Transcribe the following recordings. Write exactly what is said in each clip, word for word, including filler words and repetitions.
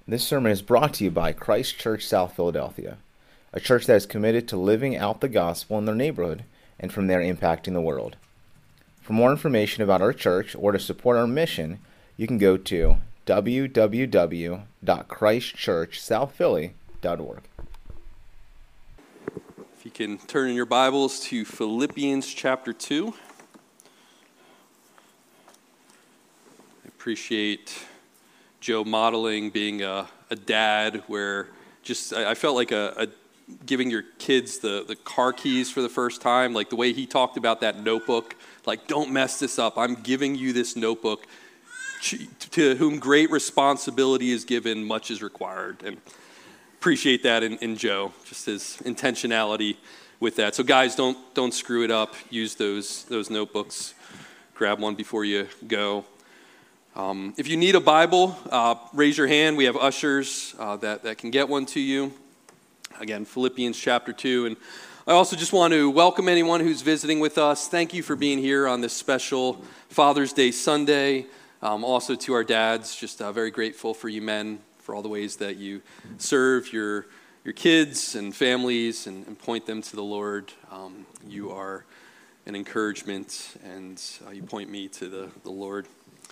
This sermon is brought to you by Christ Church South Philadelphia, a church that is committed to living out the gospel in their neighborhood and from there impacting the world. For more information about our church or to support our mission, you can go to w w w dot christ church south philly dot org. If you can turn in your Bibles to Philippians chapter two. I appreciate Joe modeling being a, a dad where just I, I felt like a, a giving your kids the, the car keys for the first time, like the way he talked about that notebook, like don't mess this up. I'm giving you this notebook to whom great responsibility is given, much is required. And appreciate that in, in Joe, just his intentionality with that. So guys, don't don't screw it up. Use those those notebooks. Grab one before you go. Um, if you need a Bible, uh, raise your hand. We have ushers uh, that, that can get one to you. Again, Philippians chapter two. And I also just want to welcome anyone who's visiting with us. Thank you for being here on this special Father's Day Sunday. Um, also to our dads, just uh, very grateful for you men, for all the ways that you serve your your kids and families and, and point them to the Lord. Um, you are an encouragement, and uh, you point me to the, the Lord.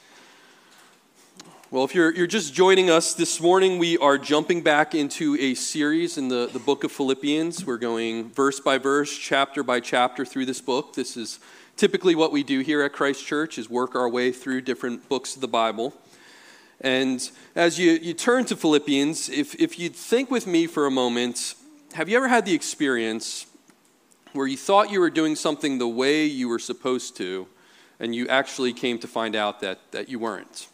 Well, if you're you're just joining us this morning, we are jumping back into a series in the, the book of Philippians. We're going verse by verse, chapter by chapter through this book. This is typically what we do here at Christ Church, is work our way through different books of the Bible. And as you, you turn to Philippians, if, if you'd think with me for a moment, have you ever had the experience where you thought you were doing something the way you were supposed to, and you actually came to find out that, that you weren't?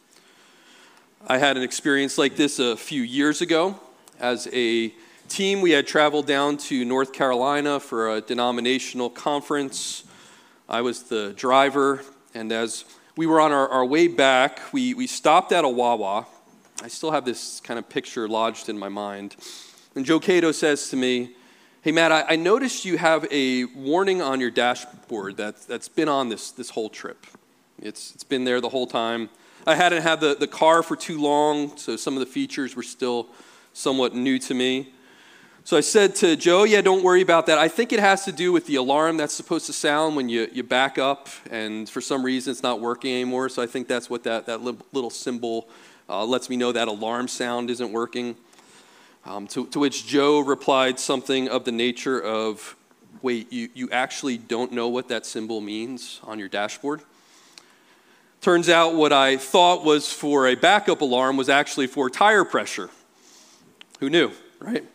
I had an experience like this a few years ago. As a team, we had traveled down to North Carolina for a denominational conference. I was the driver, and as we were on our, our way back, we, we stopped at a Wawa. I still have this kind of picture lodged in my mind. And Joe Cato says to me, "Hey, Matt, I, I noticed you have a warning on your dashboard that, that's been on this, this whole trip. It's It's been there the whole time. I hadn't had the, the car for too long, so some of the features were still somewhat new to me." So I said to Joe, "Yeah, don't worry about that. I think it has to do with the alarm that's supposed to sound when you, you back up, and for some reason it's not working anymore. So I think that's what that, that little symbol uh, lets me know that alarm sound isn't working." Um, to, to which Joe replied something of the nature of, "Wait, you, you actually don't know what that symbol means on your dashboard?" Turns out what I thought was for a backup alarm was actually for tire pressure. Who knew, right?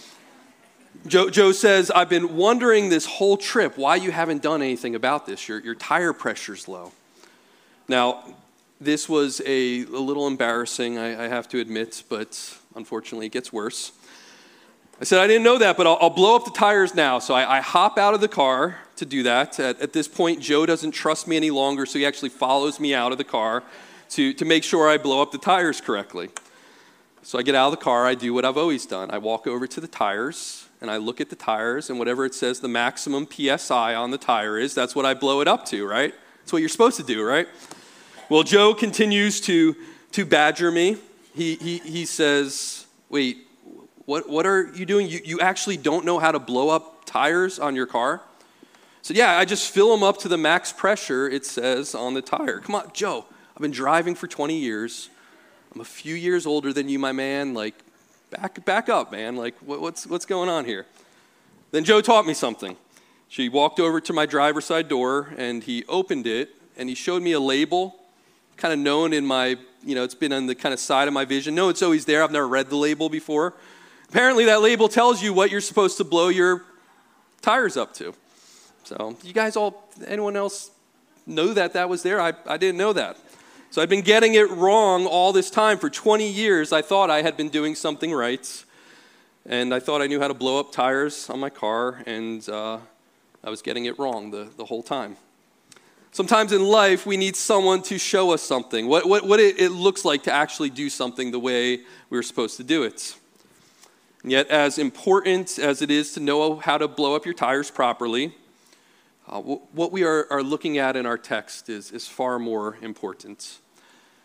Joe, Joe says, "I've been wondering this whole trip why you haven't done anything about this. Your, your tire pressure's low." Now, this was a, a little embarrassing, I, I have to admit, but unfortunately it gets worse. I said, "I didn't know that, but I'll, I'll blow up the tires now." So I, I hop out of the car to do that. At, at this point, Joe doesn't trust me any longer, so he actually follows me out of the car to, to make sure I blow up the tires correctly. So I get out of the car, I do what I've always done. I walk over to the tires, and I look at the tires, and whatever it says the maximum P S I on the tire is, that's what I blow it up to, right? That's what you're supposed to do, right? Well, Joe continues to, to badger me. He, he, he says, "Wait, what, what are you doing? You, you actually don't know how to blow up tires on your car?" So yeah, I just fill them up to the max pressure it says on the tire. Come on, Joe, I've been driving for twenty years. I'm a few years older than you, my man. Like, back back up, man. Like, what, what's what's going on here? Then Joe taught me something. She walked over to my driver's side door, and he opened it, and he showed me a label, kind of known in my, you know, it's been on the kind of side of my vision. No, it's always there. I've never read the label before. Apparently, that label tells you what you're supposed to blow your tires up to. So you guys all, anyone else know that that was there? I, I didn't know that. So I'd been getting it wrong all this time. For twenty years, I thought I had been doing something right. And I thought I knew how to blow up tires on my car, and uh, I was getting it wrong the, the whole time. Sometimes in life, we need someone to show us something, what, what, what it, it looks like to actually do something the way we were supposed to do it. And yet, as important as it is to know how to blow up your tires properly, uh, what we are, are looking at in our text is, is far more important.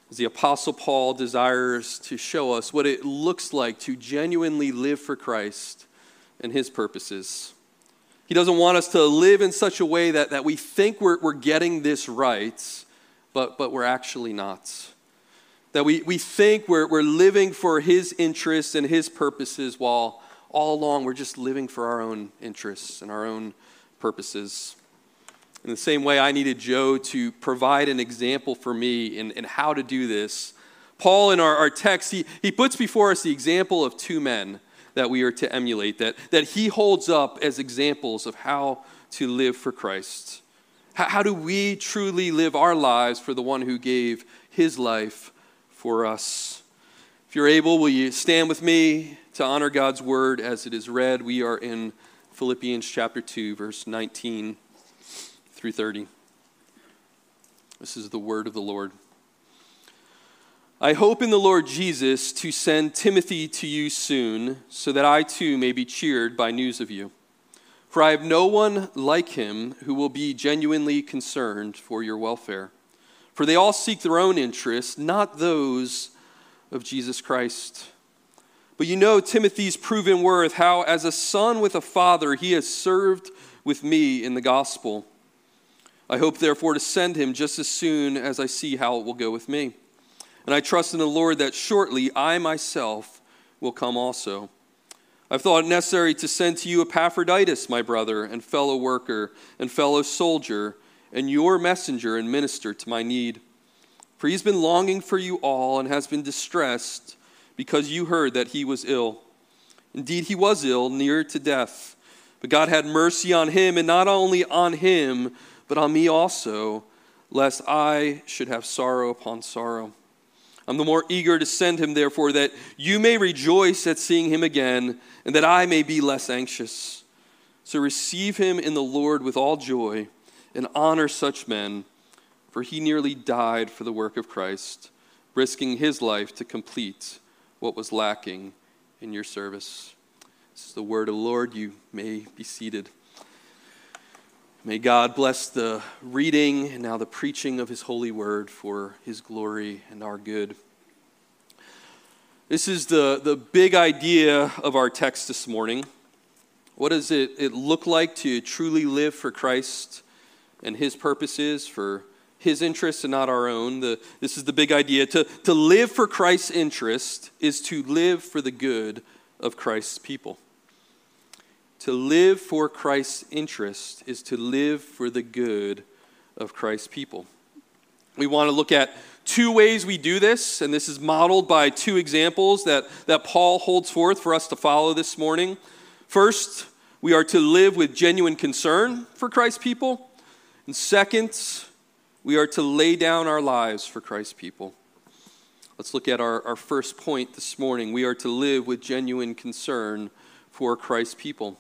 as the Apostle Paul desires to show us what it looks like to genuinely live for Christ and his purposes. He doesn't want us to live in such a way that, that we think we're, we're getting this right, but, but we're actually not. That we, we think we're, we're living for his interests and his purposes, while all along we're just living for our own interests and our own purposes. In the same way I needed Joe to provide an example for me in, in how to do this, Paul in our, our text, he, he puts before us the example of two men that we are to emulate, that, that he holds up as examples of how to live for Christ. How, how do we truly live our lives for the one who gave his life for us? If you're able, will you stand with me to honor God's word as it is read? We are in Philippians chapter two, verse nineteen through thirty. This is the word of the Lord. I hope in the Lord Jesus to send Timothy to you soon, so that I too may be cheered by news of you. For I have no one like him who will be genuinely concerned for your welfare. For they all seek their own interests, not those of Jesus Christ. But you know Timothy's proven worth, how as a son with a father he has served with me in the gospel. I hope therefore to send him just as soon as I see how it will go with me. And I trust in the Lord that shortly I myself will come also. I've thought it necessary to send to you Epaphroditus, my brother and fellow worker and fellow soldier, and your messenger and minister to my need. For he's been longing for you all and has been distressed because you heard that he was ill. Indeed, he was ill, near to death. But God had mercy on him, and not only on him, but on me also, lest I should have sorrow upon sorrow. I'm the more eager to send him, therefore, that you may rejoice at seeing him again, and that I may be less anxious. So receive him in the Lord with all joy, and honor such men, for he nearly died for the work of Christ, risking his life to complete what was lacking in your service. This is the word of the Lord. You may be seated. May God bless the reading and now the preaching of his holy word for his glory and our good. This is the, the big idea of our text this morning. What does it, it look like to truly live for Christ and his purposes, for his interests and not our own? The, this is the big idea. To, to live for Christ's interest is to live for the good of Christ's people. To live for Christ's interest is to live for the good of Christ's people. We want to look at two ways we do this, and this is modeled by two examples that, that Paul holds forth for us to follow this morning. First, we are to live with genuine concern for Christ's people. And second, we are to lay down our lives for Christ's people. Let's look at our, our first point this morning. We are to live with genuine concern for Christ's people.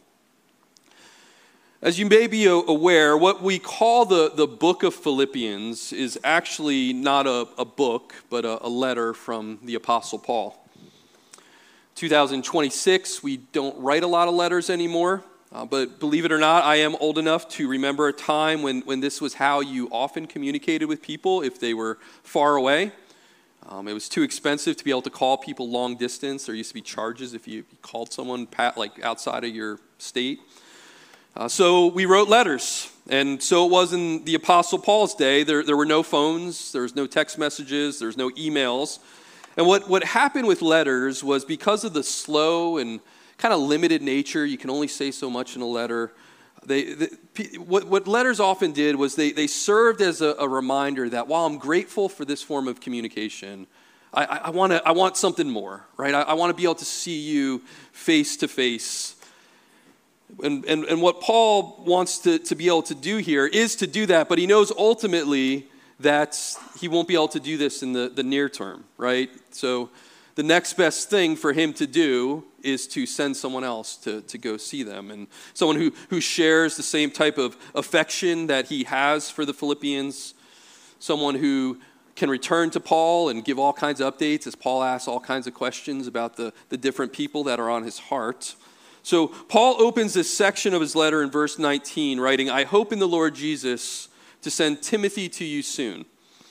As you may be aware, what we call the, the book of Philippians is actually not a, a book, but a, a letter from the Apostle Paul. twenty twenty-six, we don't write a lot of letters anymore, uh, but believe it or not, I am old enough to remember a time when, when this was how you often communicated with people if they were far away. Um, it was too expensive to be able to call people long distance. There used to be charges if you called someone pat, like outside of your state. Uh, so we wrote letters, and so it was in the Apostle Paul's day. There, there were no phones, there was no text messages, there was no emails. And what, what happened with letters was, because of the slow and kind of limited nature, you can only say so much in a letter. They, they what, what letters often did was they, they served as a, a reminder that while I'm grateful for this form of communication, I, I, I want to I want something more, right? I, I want to be able to see you face to face. And, and, and what Paul wants to, to be able to do here is to do that, but he knows ultimately that he won't be able to do this in the, the near term, right? So the next best thing for him to do is to send someone else to, to go see them, and someone who, who shares the same type of affection that he has for the Philippians, someone who can return to Paul and give all kinds of updates as Paul asks all kinds of questions about the, the different people that are on his heart. So Paul opens this section of his letter in verse nineteen, writing, I hope in the Lord Jesus to send Timothy to you soon,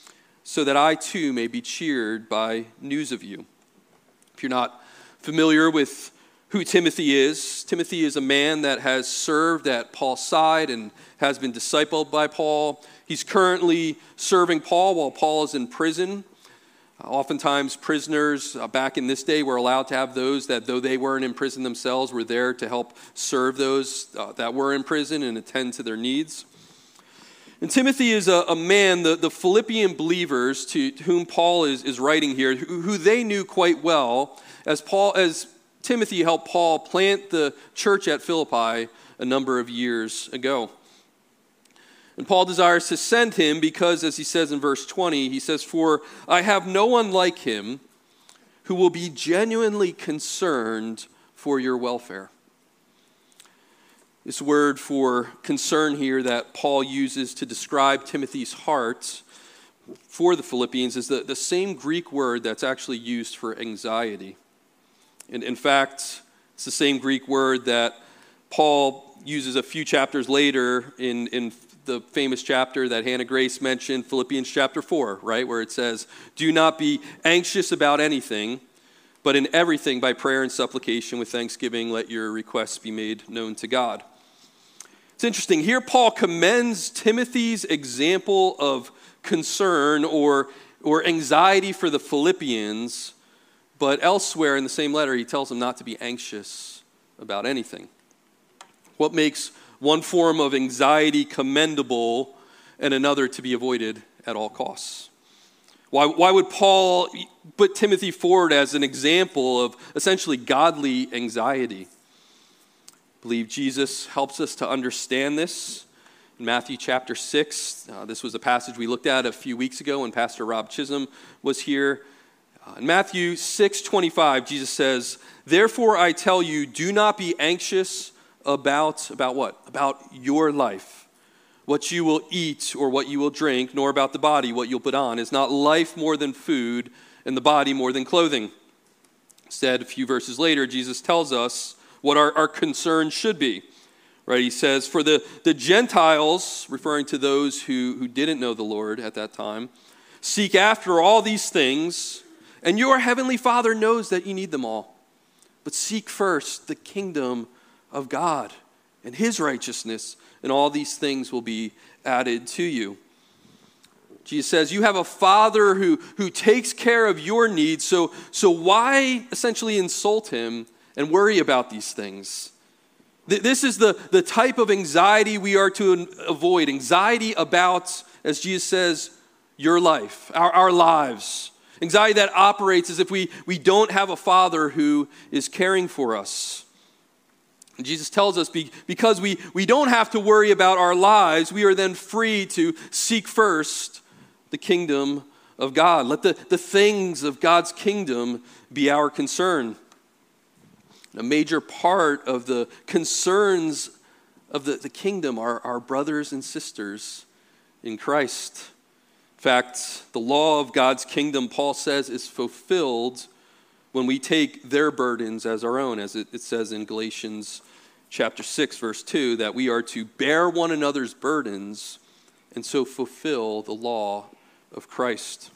so that I too may be cheered by news of you. If you're not familiar with who Timothy is, Timothy is a man that has served at Paul's side and has been discipled by Paul. He's currently serving Paul while Paul is in prison. Uh, oftentimes prisoners uh, back in this day were allowed to have those that, though they weren't in prison themselves, were there to help serve those uh, that were in prison and attend to their needs. And Timothy is a, a man, the, the Philippian believers to, to whom Paul is, is writing here, who, who they knew quite well, as Paul, as Timothy helped Paul plant the church at Philippi a number of years ago. And Paul desires to send him because, as he says in verse twenty, he says, "For I have no one like him who will be genuinely concerned for your welfare." This word for concern here that Paul uses to describe Timothy's heart for the Philippians is the, the same Greek word that's actually used for anxiety. And in fact, it's the same Greek word that Paul uses a few chapters later in, in the famous chapter that Hannah Grace mentioned, Philippians chapter four, right, where it says, "Do not be anxious about anything, but in everything by prayer and supplication with thanksgiving let your requests be made known to God." It's interesting. Here Paul commends Timothy's example of concern or, or anxiety for the Philippians, but elsewhere in the same letter he tells them not to be anxious about anything. What makes one form of anxiety commendable and another to be avoided at all costs? Why, why would Paul put Timothy forward as an example of essentially godly anxiety? I believe Jesus helps us to understand this. In Matthew chapter six, uh, this was a passage we looked at a few weeks ago when Pastor Rob Chisholm was here. Uh, in Matthew six twenty-five, Jesus says, "Therefore I tell you, do not be anxious about, about what? About your life, what you will eat or what you will drink, nor about the body, what you'll put on. Is not life more than food, and the body more than clothing?" Instead, a few verses later, Jesus tells us what our, our concern should be. Right? He says, "For the, the Gentiles," referring to those who, who didn't know the Lord at that time, "seek after all these things, and your heavenly Father knows that you need them all. But seek first the kingdom of God and his righteousness, and all these things will be added to you." Jesus says, you have a Father who, who takes care of your needs, so, so why essentially insult him and worry about these things? This is the, the type of anxiety we are to avoid. Anxiety about, as Jesus says, your life, our, our lives. Anxiety that operates as if we, we don't have a Father who is caring for us. And Jesus tells us be, because we, we don't have to worry about our lives, we are then free to seek first the kingdom of God. Let the, the things of God's kingdom be our concern. A major part of the concerns of the, the kingdom are our brothers and sisters in Christ. In fact, the law of God's kingdom, Paul says, is fulfilled when we take their burdens as our own, as it, it says in Galatians chapter six, verse two, that we are to bear one another's burdens and so fulfill the law of Christ.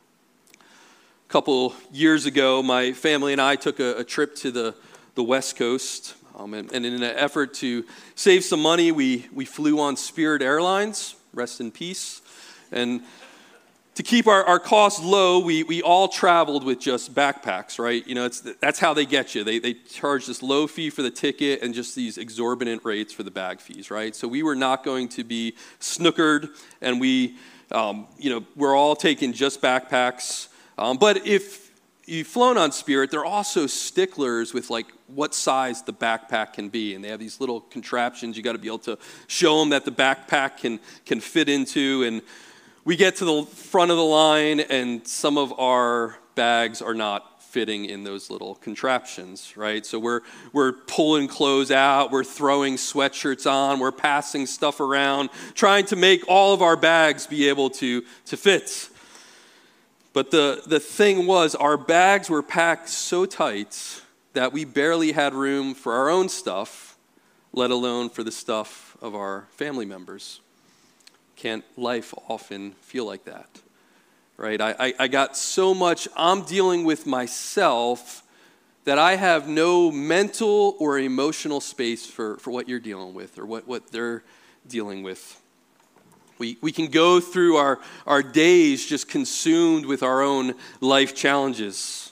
A couple years ago, my family and I took a, a trip to the the West Coast, um, and, and in an effort to save some money, we, we flew on Spirit Airlines, rest in peace, and to keep our, our costs low, we, we all traveled with just backpacks, right? You know, it's that's how they get you. They, they charge this low fee for the ticket and just these exorbitant rates for the bag fees, right? So we were not going to be snookered, and we, um, you know, we're all taking just backpacks, um, but if you've flown on Spirit, they're also sticklers with like what size the backpack can be. And they have these little contraptions you got to be able to show them that the backpack can, can fit into. And we get to the front of the line and some of our bags are not fitting in those little contraptions, right? So we're we're pulling clothes out, we're throwing sweatshirts on, we're passing stuff around, trying to make all of our bags be able to, to fit. But the, the thing was, our bags were packed so tight that we barely had room for our own stuff, let alone for the stuff of our family members. Can't life often feel like that? right? I, I, I got so much I'm dealing with myself that I have no mental or emotional space for, for what you're dealing with or what, what they're dealing with. We, we can go through our, our days just consumed with our own life challenges.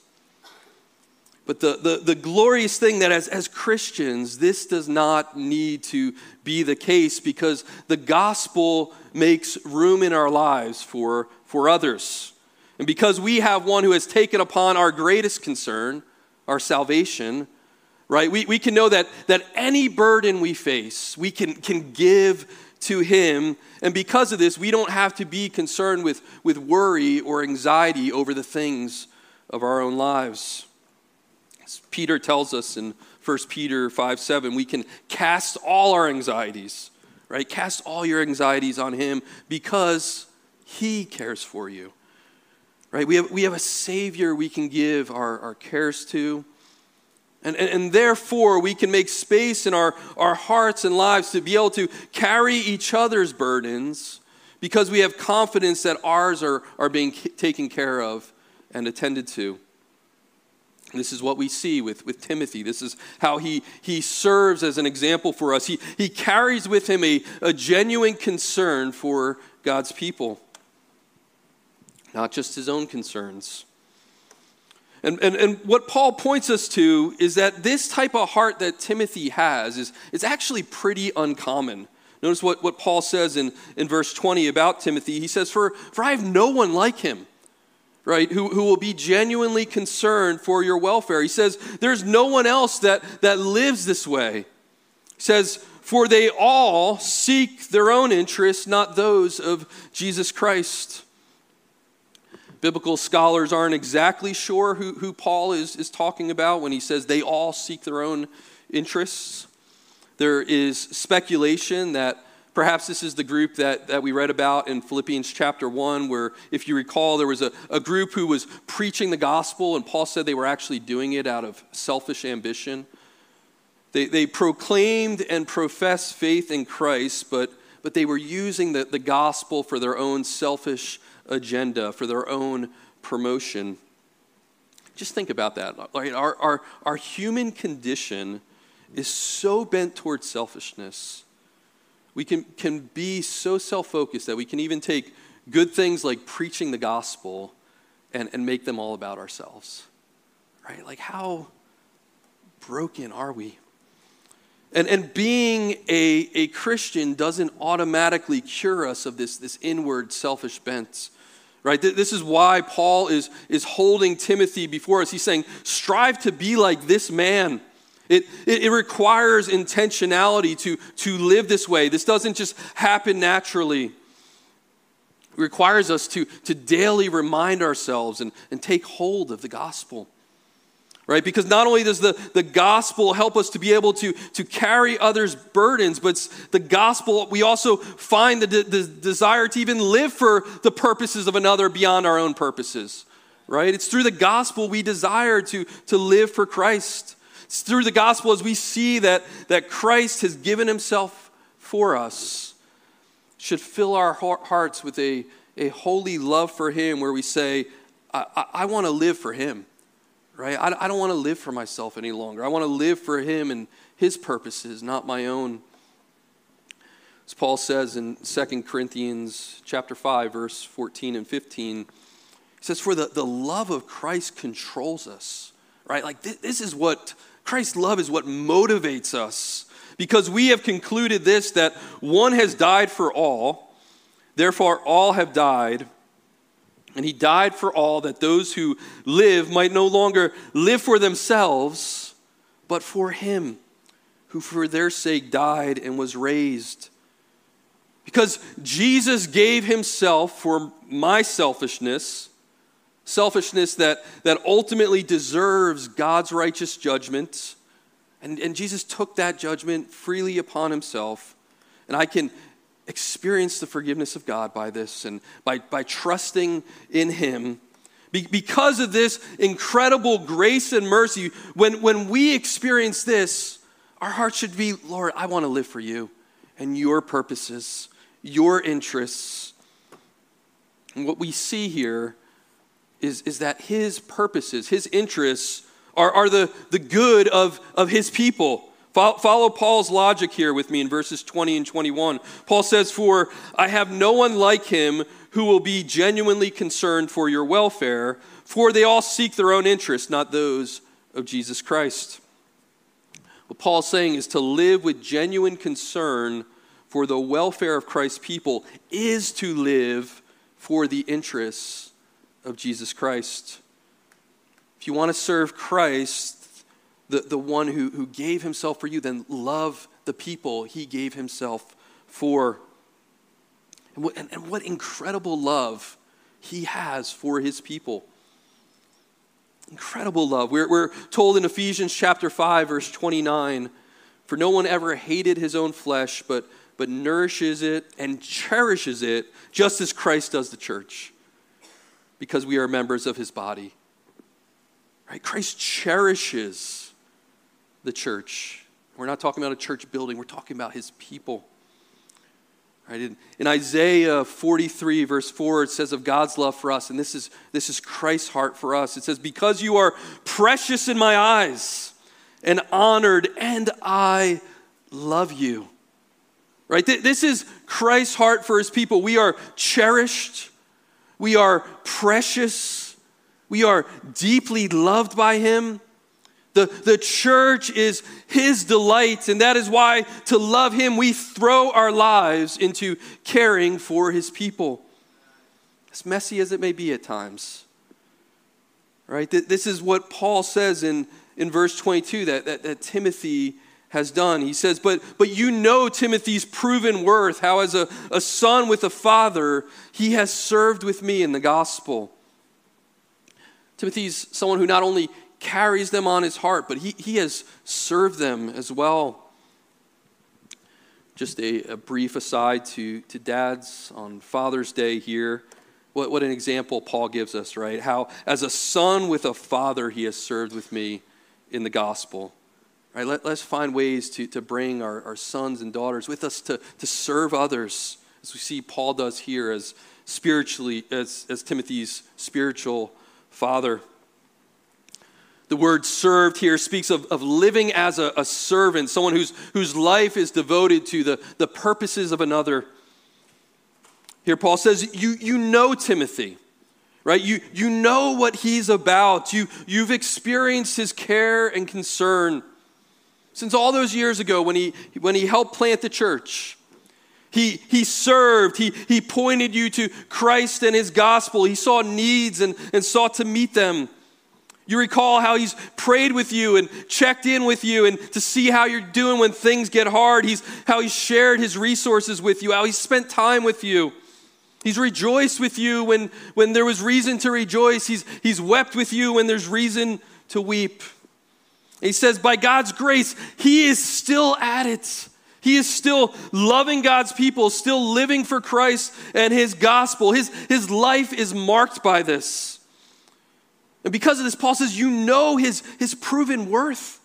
But the, the, the glorious thing that as, as Christians, this does not need to be the case because the gospel makes room in our lives for, for others. And because we have one who has taken upon our greatest concern, our salvation, right? We, we can know that, that any burden we face, we can, can give to him. And because of this, we don't have to be concerned with, with worry or anxiety over the things of our own lives. As Peter tells us in First Peter five seven, we can cast all our anxieties, right? Cast all your anxieties on him because he cares for you, right? We have, we have a Savior we can give our, our cares to. And, and, and therefore, we can make space in our, our hearts and lives to be able to carry each other's burdens because we have confidence that ours are, are being taken care of and attended to. This is what we see with, with Timothy. This is how he, he serves as an example for us. He, he carries with him a, a genuine concern for God's people, not just his own concerns. And, and, and what Paul points us to is that this type of heart that Timothy has is, is actually pretty uncommon. Notice what, what Paul says in, in verse twenty about Timothy. He says, for, for I have no one like him, right, who, who will be genuinely concerned for your welfare. He says, there's no one else that, that lives this way. He says, for they all seek their own interests, not those of Jesus Christ. Biblical scholars aren't exactly sure who, who Paul is, is talking about when he says they all seek their own interests. There is speculation that perhaps this is the group that, that we read about in Philippians chapter one, where, if you recall, there was a, a group who was preaching the gospel, and Paul said they were actually doing it out of selfish ambition. They, they proclaimed and professed faith in Christ, but, but they were using the, the gospel for their own selfish agenda, for their own promotion. Just think about that. Right? Our, our, our human condition is so bent towards selfishness. We can, can be so self-focused that we can even take good things like preaching the gospel and, and make them all about ourselves. Right? Like, how broken are we? And, and being a, a Christian doesn't automatically cure us of this, this inward selfish bent. Right? This is why Paul is, is holding Timothy before us. He's saying, strive to be like this man. It, it, it requires intentionality to, to live this way. This doesn't just happen naturally. It requires us to, to daily remind ourselves and, and take hold of the gospel. Right? Because not only does the, the gospel help us to be able to, to carry others' burdens, but the gospel, we also find the, the desire to even live for the purposes of another beyond our own purposes. Right? It's through the gospel we desire to, to live for Christ. It's through the gospel as we see that, that Christ has given himself for us. Should fill our hearts with a, a holy love for him where we say, I, I, I want to live for him. Right? I, I don't want to live for myself any longer. I want to live for him and his purposes, not my own. As Paul says in Second Corinthians chapter five, verse fourteen and fifteen, he says, for the, the love of Christ controls us. Right? Like this, this is what, Christ's love is what motivates us. Because we have concluded this, that one has died for all, therefore all have died. And he died for all, that those who live might no longer live for themselves, but for him, who for their sake died and was raised. Because Jesus gave himself for my selfishness, selfishness that, that ultimately deserves God's righteous judgment. And, and Jesus took that judgment freely upon himself. And I can experience the forgiveness of God by this and by, by trusting in him. Be, because of this incredible grace and mercy, when, when we experience this, our heart should be, Lord, I want to live for you and your purposes, your interests. And what we see here is, is that his purposes, his interests are, are the, the good of, of his people. Follow, follow Paul's logic here with me in verses twenty and twenty-one. Paul says, "For I have no one like him who will be genuinely concerned for your welfare, for they all seek their own interests, not those of Jesus Christ." What Paul's saying is to live with genuine concern for the welfare of Christ's people is to live for the interests of Jesus Christ. If you want to serve Christ, the, the one who, who gave himself for you, then love the people he gave himself for. And what, and, and what incredible love he has for his people. Incredible love. We're, we're told in Ephesians chapter five, verse twenty-nine, "For no one ever hated his own flesh, but, but nourishes it and cherishes it, just as Christ does the church, because we are members of his body." Right? Christ cherishes the church. We're not talking about a church building. We're talking about his people. Right? In, in Isaiah forty-three, verse four, it says of God's love for us, and this is, this is Christ's heart for us. It says, "Because you are precious in my eyes and honored, and I love you." Right? This is Christ's heart for his people. We are cherished. We are precious. We are deeply loved by him. The, the church is his delight, and that is why to love him, we throw our lives into caring for his people. As messy as it may be at times. Right? This is what Paul says in, in verse twenty-two that, that, that Timothy has done. He says, but, but you know Timothy's proven worth, how as a, a son with a father, he has served with me in the gospel. Timothy's someone who not only carries them on his heart, but he, he has served them as well. Just a, a brief aside to, to dads on Father's Day here. What, what an example Paul gives us, right? How as a son with a father, he has served with me in the gospel. Right? Let, let's find ways to, to bring our, our sons and daughters with us to, to serve others, as we see Paul does here as spiritually, as, as Timothy's spiritual father. The word served here speaks of, of living as a, a servant, someone whose, whose life is devoted to the, the purposes of another. Here Paul says, you, you know Timothy, right? You, you know what he's about. You, you've experienced his care and concern since all those years ago when he, when he helped plant the church. He, he served, he, he pointed you to Christ and his gospel. He saw needs and, and sought to meet them. You recall how he's prayed with you and checked in with you and to see how you're doing when things get hard. He's how he's shared his resources with you, how he's spent time with you. He's rejoiced with you when, when there was reason to rejoice. He's, he's wept with you when there's reason to weep. He says, by God's grace, he is still at it. He is still loving God's people, still living for Christ and his gospel. His, his life is marked by this. And because of this, Paul says, you know his, his proven worth.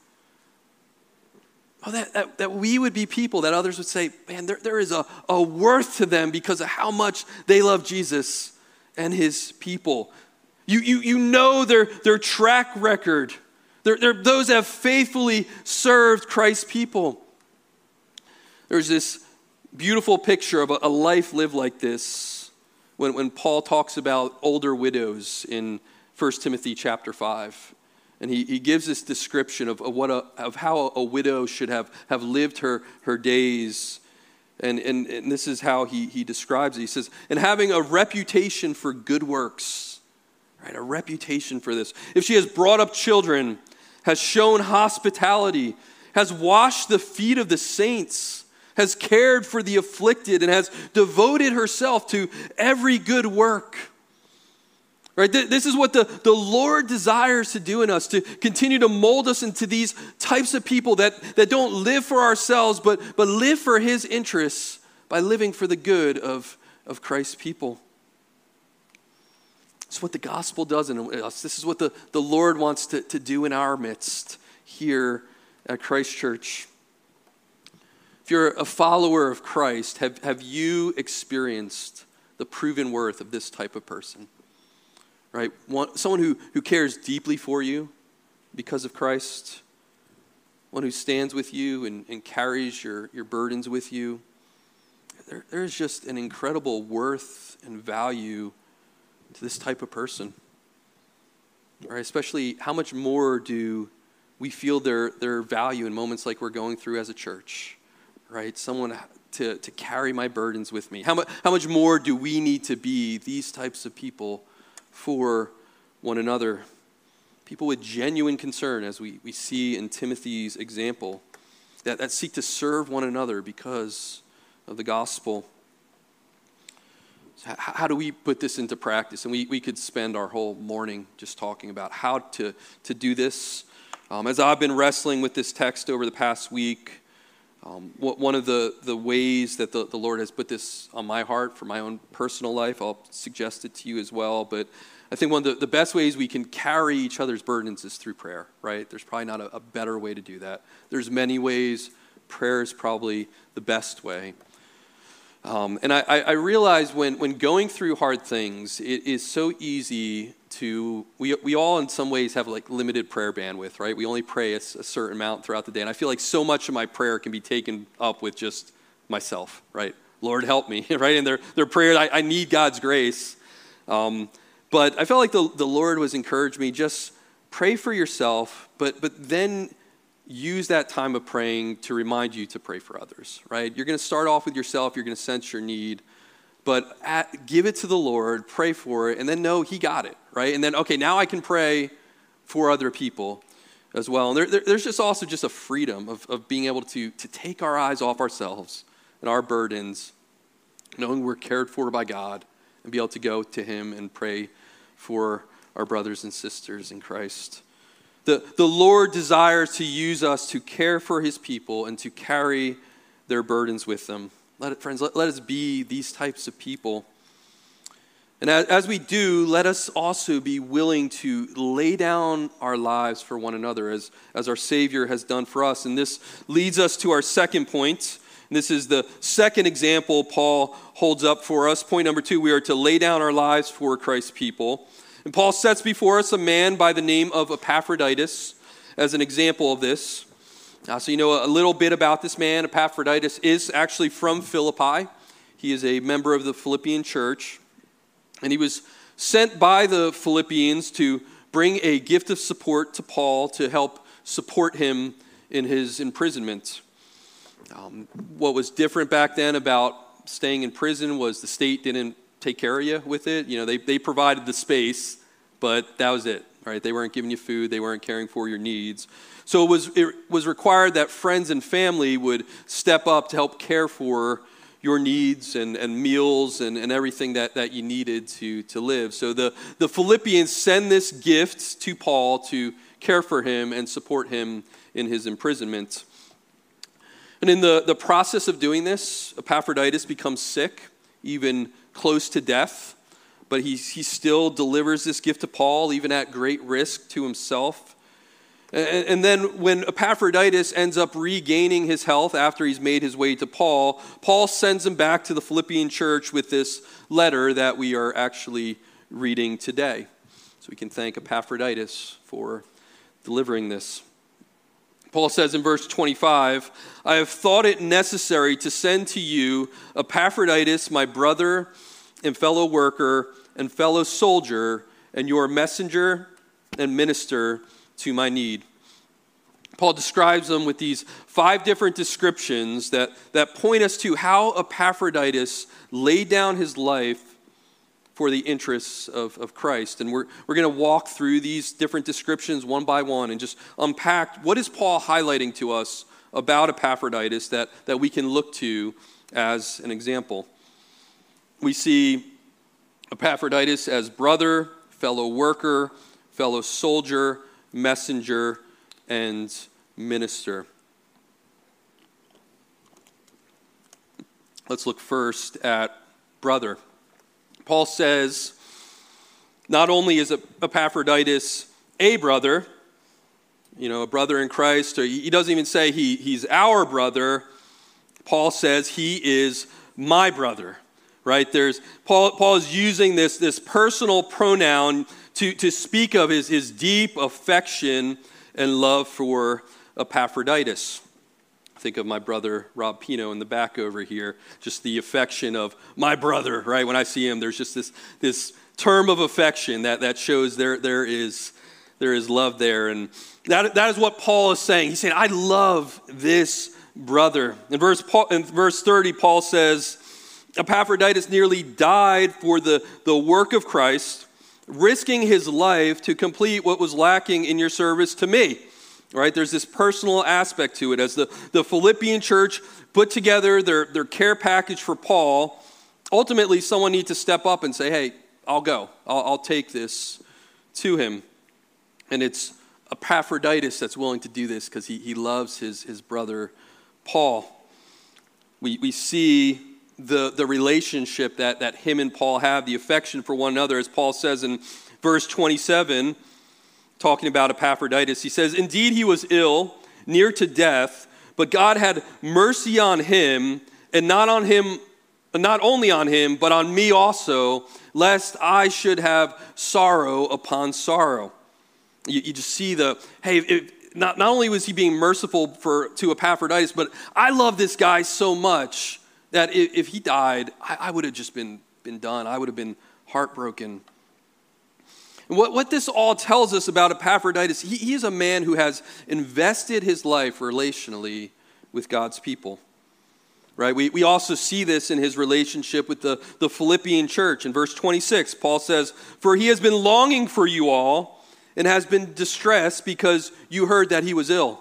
Oh, that, that, that we would be people that others would say, man, there, there is a, a worth to them because of how much they love Jesus and his people. You, you, you know their, their track record. They're, they're those that have faithfully served Christ's people. There's this beautiful picture of a, a life lived like this when, when Paul talks about older widows in First Timothy chapter five. And he, he gives this description of, of, what a, of how a widow should have, have lived her, her days. And, and, and this is how he, he describes it. He says, and having a reputation for good works, right? A reputation for this. If she has brought up children, has shown hospitality, has washed the feet of the saints, has cared for the afflicted, and has devoted herself to every good work. Right? This is what the, the Lord desires to do in us, to continue to mold us into these types of people that, that don't live for ourselves, but, but live for his interests by living for the good of, of Christ's people. It's what the gospel does in us. This is what the, the Lord wants to, to do in our midst here at Christ Church. If you're a follower of Christ, have, have you experienced the proven worth of this type of person, right? One, someone who, who cares deeply for you because of Christ, one who stands with you and, and carries your, your burdens with you. There, there's just an incredible worth and value to this type of person, right? Especially how much more do we feel their, their value in moments like we're going through as a church, right? Someone to, to carry my burdens with me. How much, how much more do we need to be these types of people for one another? People with genuine concern, as we, we see in Timothy's example, that, that seek to serve one another because of the gospel. So how, how do we put this into practice? And we, we could spend our whole morning just talking about how to, to do this. Um, as I've been wrestling with this text over the past week, um, what, one of the, the ways that the, the Lord has put this on my heart for my own personal life, I'll suggest it to you as well, but I think one of the, the best ways we can carry each other's burdens is through prayer, right? There's probably not a, a better way to do that. There's many ways. Prayer is probably the best way. Um, and I, I realize when, when going through hard things, it is so easy to, we we all in some ways have like limited prayer bandwidth, right? We only pray a, a certain amount throughout the day. And I feel like so much of my prayer can be taken up with just myself, right? Lord, help me, right? And their, their prayer, I, I need God's grace. Um, but I felt like the, the Lord was encouraging me, just pray for yourself, but but then use that time of praying to remind you to pray for others, right? You're going to start off with yourself. You're going to sense your need, but at, give it to the Lord, pray for it, and then know he got it, right? And then, okay, now I can pray for other people as well. And there, there, there's just also just a freedom of, of being able to, to take our eyes off ourselves and our burdens, knowing we're cared for by God, and be able to go to him and pray for our brothers and sisters in Christ. The, the Lord desires to use us to care for his people and to carry their burdens with them. Let it, friends, let, let us be these types of people. And as, as we do, let us also be willing to lay down our lives for one another as, as our Savior has done for us. And this leads us to our second point. And this is the second example Paul holds up for us. Point number two, we are to lay down our lives for Christ's people. And Paul sets before us a man by the name of Epaphroditus as an example of this. Uh, so you know a little bit about this man. Epaphroditus is actually from Philippi. He is a member of the Philippian church. And he was sent by the Philippians to bring a gift of support to Paul to help support him in his imprisonment. Um, what was different back then about staying in prison was the state didn't take care of you with it. You know, they, they provided the space, but that was it, right? They weren't giving you food. They weren't caring for your needs. So it was, it was required that friends and family would step up to help care for your needs and, and meals and, and everything that, that you needed to, to live. So the, the Philippians send this gift to Paul to care for him and support him in his imprisonment. And in the, the process of doing this, Epaphroditus becomes sick, even close to death, but he, he still delivers this gift to Paul, even at great risk to himself. And, and then when Epaphroditus ends up regaining his health after he's made his way to Paul, Paul sends him back to the Philippian church with this letter that we are actually reading today. So we can thank Epaphroditus for delivering this. Paul says in verse twenty-five, I have thought it necessary to send to you Epaphroditus, my brother and fellow worker and fellow soldier, and your messenger and minister to my need. Paul describes them with these five different descriptions that, that point us to how Epaphroditus laid down his life for the interests of, of Christ. And we're, we're going to walk through these different descriptions one by one and just unpack what is Paul highlighting to us about Epaphroditus that, that we can look to as an example. We see Epaphroditus as brother, fellow worker, fellow soldier, messenger, and minister. Let's look first at brother. Paul says, not only is Epaphroditus a brother, you know, a brother in Christ, or he doesn't even say he, he's our brother. Paul says he is my brother, right? There's Paul, Paul is using this, this personal pronoun to, to speak of his, his deep affection and love for Epaphroditus. Think of my brother Rob Pino in the back over here, just the affection of my brother, right? When I see him, there's just this, this term of affection that, that shows there, there, is, there is love there. And that, that is what Paul is saying. He's saying, I love this brother. In verse, Paul, in verse thirty, Paul says, Epaphroditus nearly died for the, the work of Christ, risking his life to complete what was lacking in your service to me. Right? There's this personal aspect to it. As the, the Philippian church put together their, their care package for Paul, ultimately someone needs to step up and say, hey, I'll go. I'll, I'll take this to him. And it's Epaphroditus that's willing to do this because he, he loves his, his brother Paul. We, we see the, the relationship that, that him and Paul have, the affection for one another, as Paul says in verse twenty-seven, talking about Epaphroditus, he says, indeed he was ill, near to death, but God had mercy on him, and not on him, not only on him, but on me also, lest I should have sorrow upon sorrow. You, you just see the, hey, it, not, not only was he being merciful for to Epaphroditus, but I love this guy so much that if, if he died, I, I would have just been, been done. I would have been heartbroken. What, what this all tells us about Epaphroditus, he, he is a man who has invested his life relationally with God's people. Right? We, we also see this in his relationship with the, the Philippian church. In verse twenty-six, Paul says, for he has been longing for you all and has been distressed because you heard that he was ill.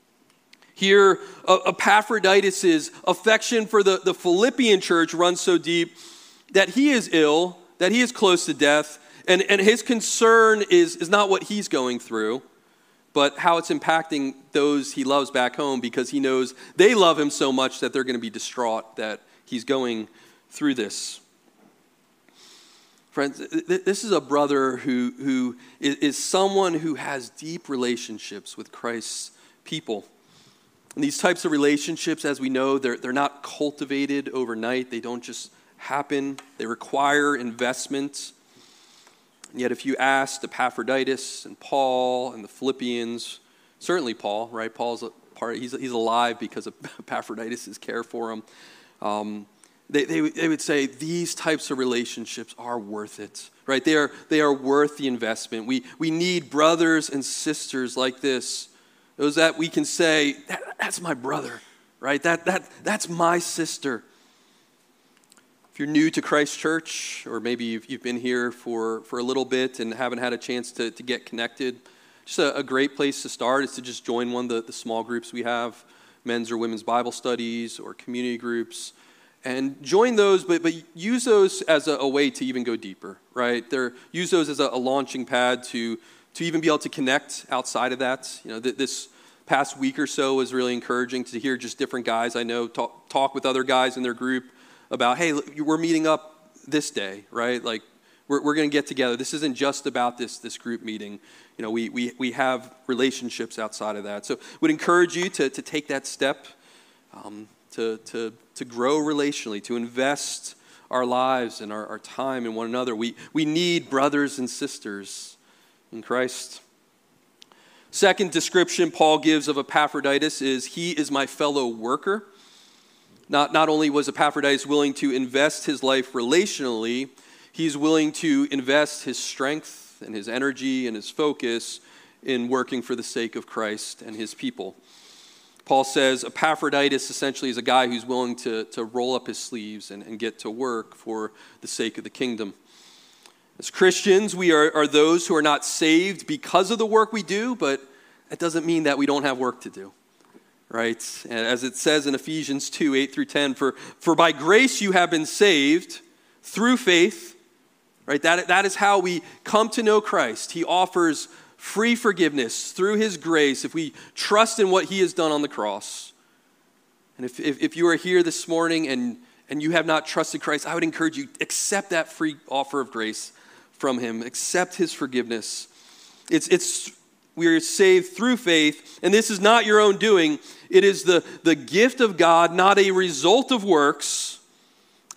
Here, uh, Epaphroditus' affection for the, the Philippian church runs so deep that he is ill, that he is close to death, And, and his concern is, is not what he's going through, but how it's impacting those he loves back home because he knows they love him so much that they're going to be distraught that he's going through this. Friends, this is a brother who, who is someone who has deep relationships with Christ's people. And these types of relationships, as we know, they're, they're not cultivated overnight. They don't just happen. They require investment. And yet if you asked Epaphroditus and Paul and the Philippians, certainly Paul, right? Paul's a part, he's, he's alive because of Epaphroditus' care for him. Um, they, they, they would say these types of relationships are worth it, right? They are, they are worth the investment. We, we need brothers and sisters like this, those that we can say, that, that's my brother, right? That, that, that's my sister. If you're new to Christ Church, or maybe you've, you've been here for, for a little bit and haven't had a chance to, to get connected, just a, a great place to start is to just join one of the, the small groups we have, men's or women's Bible studies or community groups, and join those, but, but use those as a, a way to even go deeper, right? They're, use those as a, a launching pad to, to even be able to connect outside of that. You know, th- this past week or so was really encouraging to hear just different guys I know talk, talk with other guys in their group about, hey, we're meeting up this day, right? Like, we're we're going to get together. This isn't just about this this group meeting. You know, we we we have relationships outside of that. So, would encourage you to to take that step, um, to to to grow relationally, to invest our lives and our, our time in one another. We we need brothers and sisters in Christ. Second description Paul gives of Epaphroditus is, he is my fellow worker. Not, not only was Epaphroditus willing to invest his life relationally, he's willing to invest his strength and his energy and his focus in working for the sake of Christ and his people. Paul says Epaphroditus essentially is a guy who's willing to, to roll up his sleeves and, and get to work for the sake of the kingdom. As Christians, we are, are those who are not saved because of the work we do, but that doesn't mean that we don't have work to do. Right? As it says in Ephesians two, eight through ten, for, for by grace you have been saved through faith. Right? That, that is how we come to know Christ. He offers free forgiveness through his grace if we trust in what he has done on the cross. And if, if, if you are here this morning and, and you have not trusted Christ, I would encourage you, accept that free offer of grace from him. Accept his forgiveness. It's it's We are saved through faith, and this is not your own doing. It is the, the gift of God, not a result of works,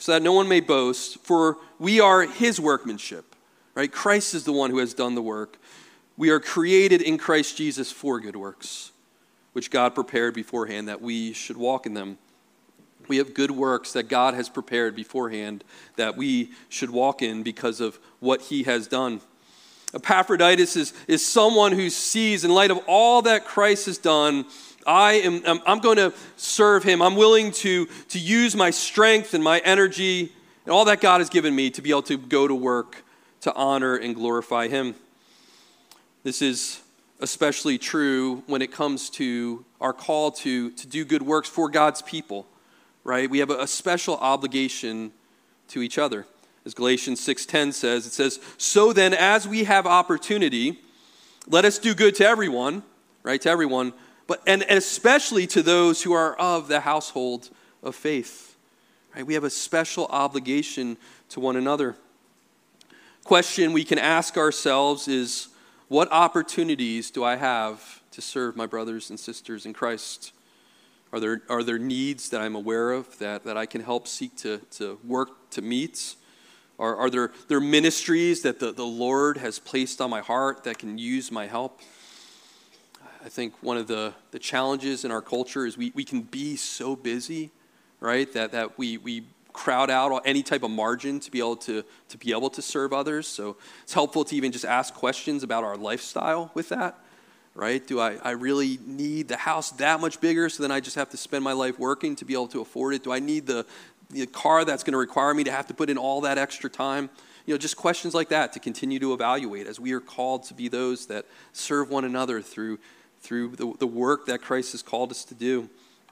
so that no one may boast, for we are his workmanship, right? Christ is the one who has done the work. We are created in Christ Jesus for good works, which God prepared beforehand that we should walk in them. We have good works that God has prepared beforehand that we should walk in because of what he has done. Epaphroditus is, is someone who sees, in light of all that Christ has done, I am I'm, I'm going to serve him. I'm willing to, to use my strength and my energy and all that God has given me to be able to go to work to honor and glorify him. This is especially true when it comes to our call to, to do good works for God's people, right? We have a, a special obligation to each other. As Galatians six ten says, it says, so then as we have opportunity, let us do good to everyone, right, to everyone, but and, and especially to those who are of the household of faith, right? We have a special obligation to one another. Question we can ask ourselves is, what opportunities do I have to serve my brothers and sisters in Christ? Are there are there needs that I'm aware of that, that I can help seek to, to work to meet? Are, are there, there ministries that the, the Lord has placed on my heart that can use my help? I think one of the, the challenges in our culture is we, we can be so busy, right, that, that we, we crowd out any type of margin to be able to, to be able to serve others. So it's helpful to even just ask questions about our lifestyle with that, right? Do I, I really need the house that much bigger so then I just have to spend my life working to be able to afford it? Do I need the, the car that's going to require me to have to put in all that extra time? You know, just questions like that to continue to evaluate as we are called to be those that serve one another through, through the, the work that Christ has called us to do.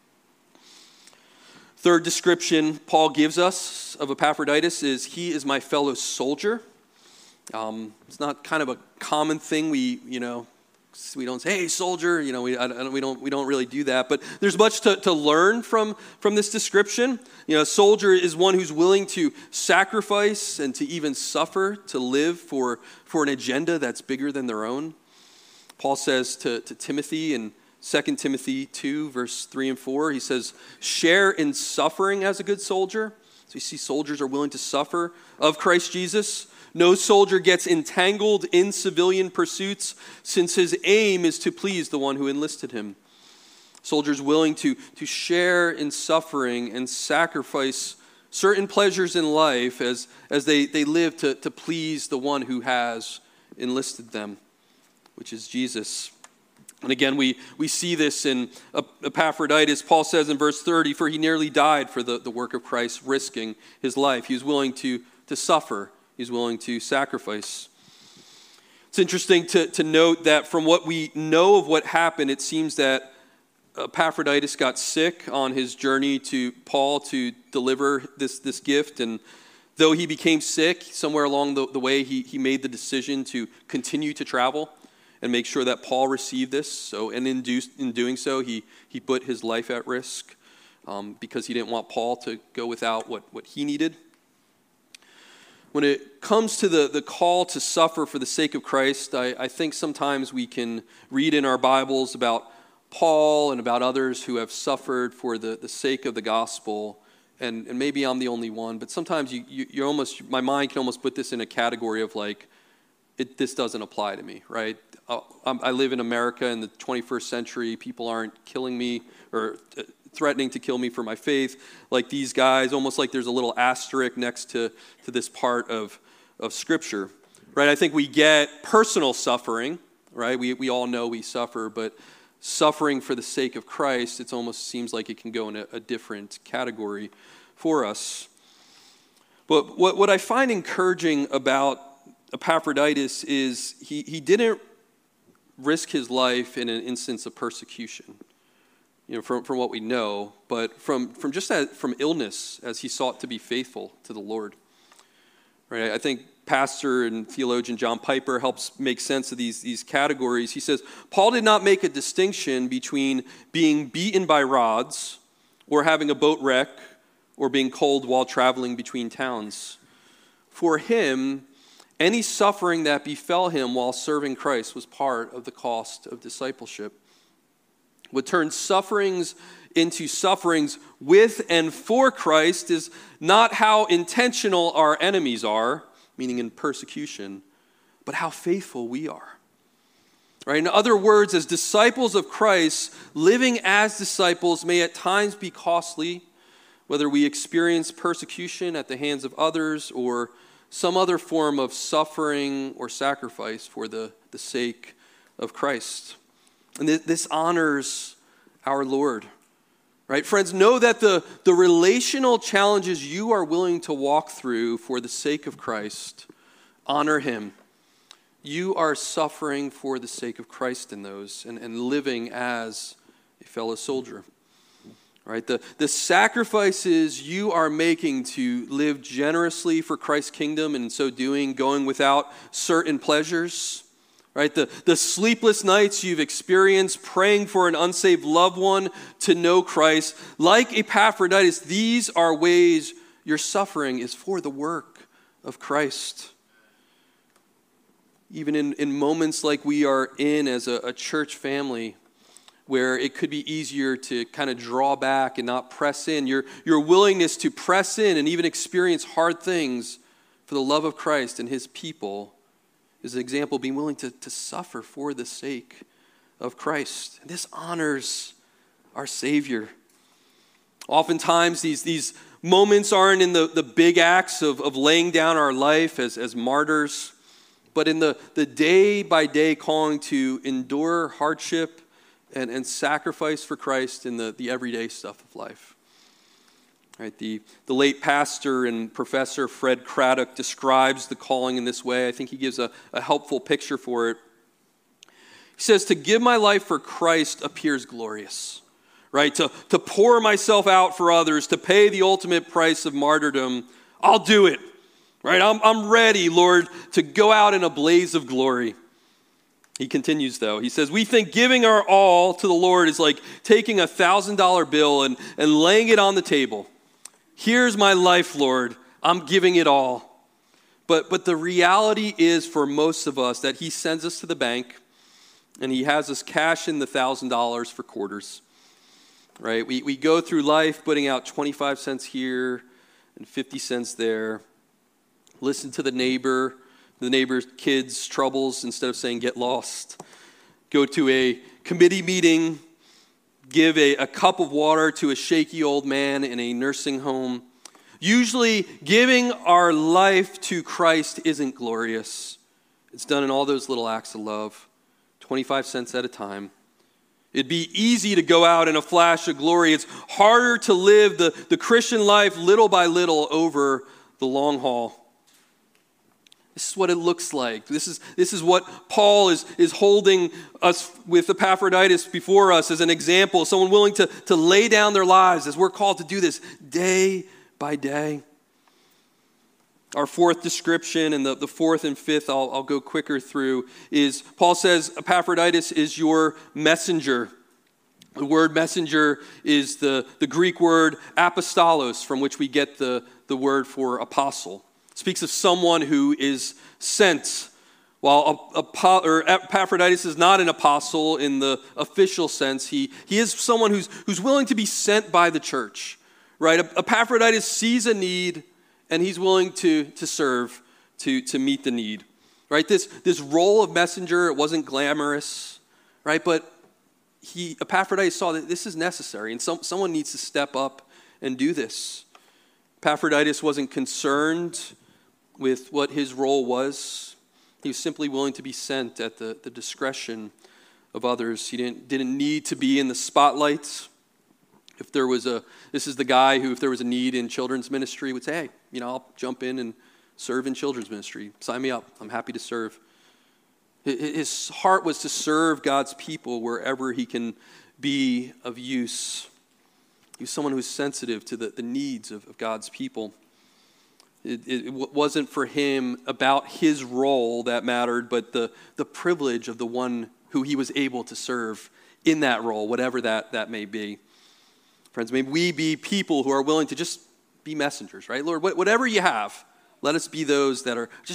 Third description Paul gives us of Epaphroditus is, he is my fellow soldier. Um, it's not kind of a common thing. We, you know, we don't say, hey, soldier. You know, we, I, I, we don't we don't really do that. But there's much to, to learn from, from this description. You know, a soldier is one who's willing to sacrifice and to even suffer to live for, for an agenda that's bigger than their own. Paul says to, to Timothy in Second Timothy two, verse three and four, he says, share in suffering as a good soldier. So you see soldiers are willing to suffer of Christ Jesus. No soldier gets entangled in civilian pursuits, since his aim is to please the one who enlisted him. Soldiers willing to, to share in suffering and sacrifice certain pleasures in life as, as they, they live to, to please the one who has enlisted them, which is Jesus. And again, we, we see this in Epaphroditus. Paul says in verse thirty, for he nearly died for the, the work of Christ, risking his life. He was willing to, to suffer. He's willing to sacrifice. It's interesting to, to note that from what we know of what happened, it seems that Epaphroditus got sick on his journey to Paul to deliver this, this gift. And though he became sick, somewhere along the, the way, he, he made the decision to continue to travel and make sure that Paul received this. So, and in, do, in doing so, he, he put his life at risk um, because he didn't want Paul to go without what, what he needed. When it comes to the, the call to suffer for the sake of Christ, I, I think sometimes we can read in our Bibles about Paul and about others who have suffered for the, the sake of the gospel, and, and maybe I'm the only one, but sometimes you, you, you're almost, my mind can almost put this in a category of like, It, this doesn't apply to me, right? Uh, I live in America in the twenty-first century. People aren't killing me or threatening to kill me for my faith like these guys, almost like there's a little asterisk next to, to this part of, of Scripture, right? I think we get personal suffering, right? We, we all know we suffer, but suffering for the sake of Christ, it almost seems like it can go in a, a different category for us. But what, what I find encouraging about Epaphroditus is he, he didn't risk his life in an instance of persecution, you know, from, from what we know, but from, from just that, from illness as he sought to be faithful to the Lord. Right? I think pastor and theologian John Piper helps make sense of these, these categories. He says, Paul did not make a distinction between being beaten by rods or having a boat wreck or being cold while traveling between towns. For him, any suffering that befell him while serving Christ was part of the cost of discipleship. What turns sufferings into sufferings with and for Christ is not how intentional our enemies are, meaning in persecution, but how faithful we are. Right? In other words, as disciples of Christ, living as disciples may at times be costly, whether we experience persecution at the hands of others or some other form of suffering or sacrifice for the, the sake of Christ. And th- this honors our Lord. Right? Friends, know that the, the relational challenges you are willing to walk through for the sake of Christ honor him. You are suffering for the sake of Christ in those and, and living as a fellow soldier. Right? The, the sacrifices you are making to live generously for Christ's kingdom and in so doing, going without certain pleasures. Right? The, the sleepless nights you've experienced praying for an unsaved loved one to know Christ. Like Epaphroditus, these are ways your suffering is for the work of Christ. Even in, in moments like we are in as a, a church family, where it could be easier to kind of draw back and not press in, your, your willingness to press in and even experience hard things for the love of Christ and his people is an example of being willing to, to suffer for the sake of Christ. And this honors our Savior. Oftentimes, these, these moments aren't in the, the big acts of, of laying down our life as, as martyrs, but in the, the day-by-day calling to endure hardship and, and sacrifice for Christ in the, the everyday stuff of life. Right, the, the late pastor and professor Fred Craddock describes the calling in this way. I think he gives a, a helpful picture for it. He says, to give my life for Christ appears glorious. Right, to, to pour myself out for others, to pay the ultimate price of martyrdom, I'll do it. Right, I'm, I'm ready, Lord, to go out in a blaze of glory. He continues, though. He says, we think giving our all to the Lord is like taking a one thousand dollar bill and, and laying it on the table. Here's my life, Lord. I'm giving it all. But, but the reality is for most of us that he sends us to the bank and he has us cash in the one thousand dollars for quarters. Right? We, we go through life putting out twenty-five cents here and fifty cents there. Listen to the neighbor, the neighbor's kids' troubles instead of saying get lost. Go to a committee meeting. Give a, a cup of water to a shaky old man in a nursing home. Usually, giving our life to Christ isn't glorious. It's done in all those little acts of love, twenty-five cents at a time. It'd be easy to go out in a flash of glory. It's harder to live the, the Christian life little by little over the long haul. This is what it looks like. This is, this is what Paul is, is holding us with Epaphroditus before us as an example. Someone willing to, to lay down their lives as we're called to do this day by day. Our fourth description, and the, the fourth and fifth I'll, I'll go quicker through, is Paul says Epaphroditus is your messenger. The word messenger is the, the Greek word apostolos, from which we get the, the word for apostle. Speaks of someone who is sent. While a, a, or Epaphroditus is not an apostle in the official sense, he, he is someone who's, who's willing to be sent by the church. Right? Epaphroditus sees a need and he's willing to, to serve, to, to meet the need. Right? This, this role of messenger, it wasn't glamorous, right? But he Epaphroditus saw that this is necessary and some, someone needs to step up and do this. Epaphroditus wasn't concerned with what his role was. He was simply willing to be sent at the, the discretion of others. He didn't, didn't need to be in the spotlight. If there was a, this is the guy who, if there was a need in children's ministry, would say, hey, you know, I'll jump in and serve in children's ministry. Sign me up. I'm happy to serve. His heart was to serve God's people wherever he can be of use. He was someone who's sensitive to the, the needs of, of God's people. It, it, it wasn't for him about his role that mattered, but the, the privilege of the one who he was able to serve in that role, whatever that, that may be. Friends, may we be people who are willing to just be messengers, right? Lord, whatever you have, let us be those that are just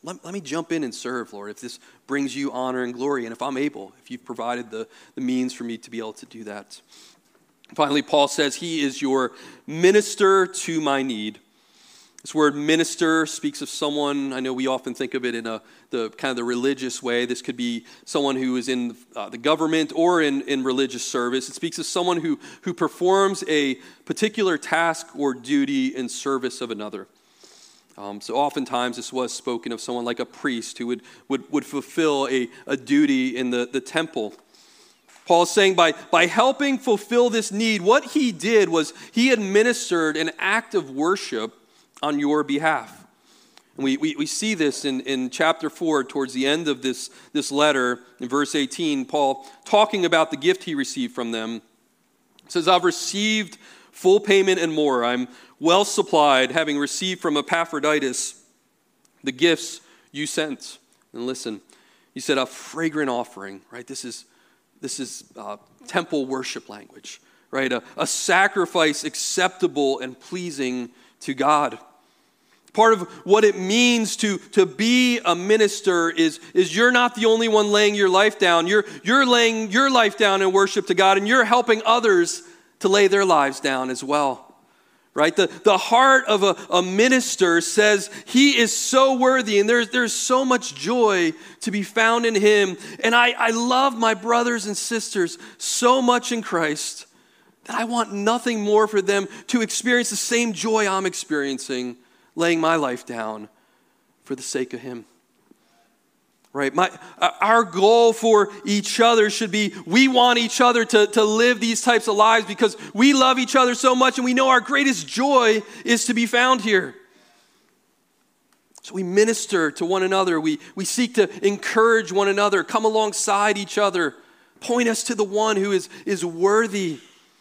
let, let me jump in and serve, Lord, if this brings you honor and glory, and if I'm able, if you've provided the, the means for me to be able to do that. Finally, Paul says he is your minister to my need. This word minister speaks of someone, I know we often think of it in a the kind of the religious way. This could be someone who is in uh, the government or in, in religious service. It speaks of someone who, who performs a particular task or duty in service of another. Um, so oftentimes this was spoken of someone like a priest who would, would, would fulfill a, a duty in the, the temple. Paul is saying by, by helping fulfill this need, what he did was he administered an act of worship on your behalf. And we, we, we see this in, in chapter four, towards the end of this, this letter, in verse eighteen, Paul talking about the gift he received from them. Says, I've received full payment and more. I'm well supplied, having received from Epaphroditus the gifts you sent. And listen, he said a fragrant offering, right? This is, this is uh, temple worship language, right? A, a sacrifice acceptable and pleasing to God. Part of what it means to, to be a minister is, is you're not the only one laying your life down. You're, you're laying your life down in worship to God, and you're helping others to lay their lives down as well. Right? The, the heart of a, a minister says he is so worthy, and there's, there's so much joy to be found in him. And I, I love my brothers and sisters so much in Christ that I want nothing more for them to experience the same joy I'm experiencing, laying my life down for the sake of him. Right? My, our goal for each other should be, we want each other to, to live these types of lives because we love each other so much and we know our greatest joy is to be found here. So we minister to one another. We, we seek to encourage one another, come alongside each other, point us to the one who is, is worthy.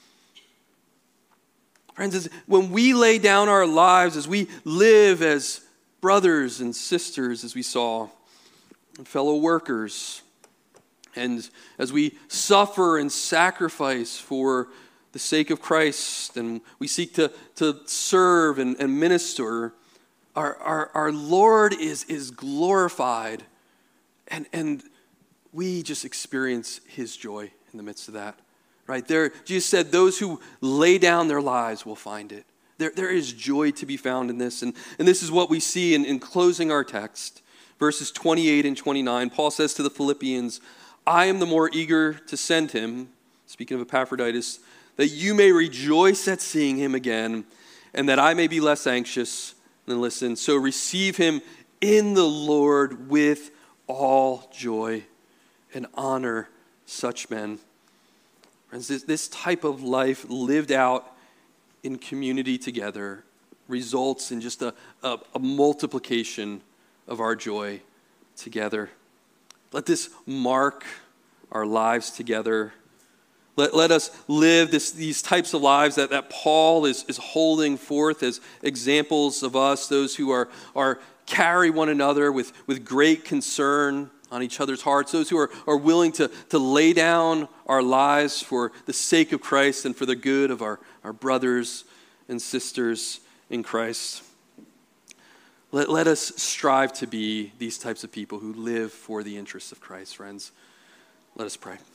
Friends, as, when we lay down our lives, as we live as brothers and sisters, as we saw, and fellow workers, and as we suffer and sacrifice for the sake of Christ, and we seek to, to serve and, and minister, our, our, our Lord is, is glorified, and, and we just experience his joy in the midst of that. Right there, Jesus said, those who lay down their lives will find it. There, there is joy to be found in this. And, and this is what we see in, in closing our text. Verses twenty-eight and twenty-nine, Paul says to the Philippians, I am the more eager to send him, speaking of Epaphroditus, that you may rejoice at seeing him again, and that I may be less anxious. And listen, so receive him in the Lord with all joy and honor such men. Friends, this, this type of life lived out in community together results in just a, a, a multiplication of our joy together. Let this mark our lives together. Let, let us live this, these types of lives that, that Paul is, is holding forth as examples of us, those who are, are carry one another with, with great concern on each other's hearts, those who are, are willing to, to lay down our lives for the sake of Christ and for the good of our, our brothers and sisters in Christ. Let, let us strive to be these types of people who live for the interests of Christ, friends. Let us pray.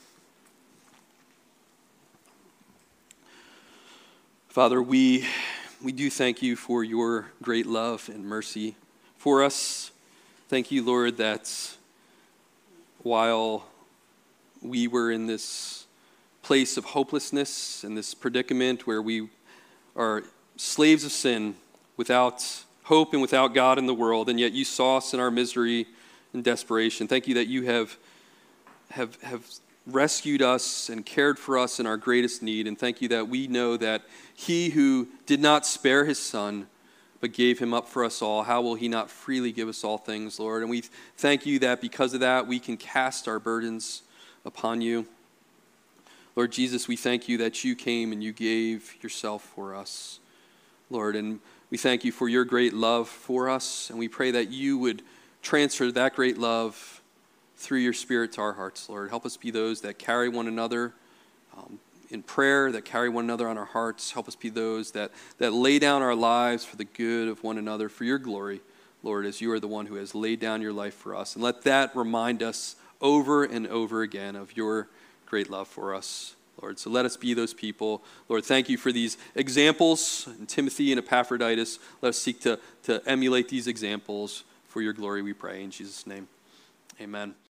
Father, we, we do thank you for your great love and mercy for us. Thank you, Lord, that while we were in this place of hopelessness and this predicament where we are slaves of sin without hope and without God in the world, and yet you saw us in our misery and desperation. Thank you that you have, have, have rescued us and cared for us in our greatest need, and thank you that we know that he who did not spare his son but gave him up for us all, how will he not freely give us all things, Lord? And we thank you that because of that, we can cast our burdens upon you. Lord Jesus, we thank you that you came and you gave yourself for us, Lord. And we thank you for your great love for us, and we pray that you would transfer that great love through your Spirit to our hearts, Lord. Help us be those that carry one another um, in prayer, that carry one another on our hearts. Help us be those that, that lay down our lives for the good of one another, for your glory, Lord, as you are the one who has laid down your life for us. And let that remind us over and over again of your great love for us, Lord. So let us be those people. Lord, thank you for these examples, and Timothy and Epaphroditus. Let us seek to, to emulate these examples for your glory, we pray. In Jesus' name, amen.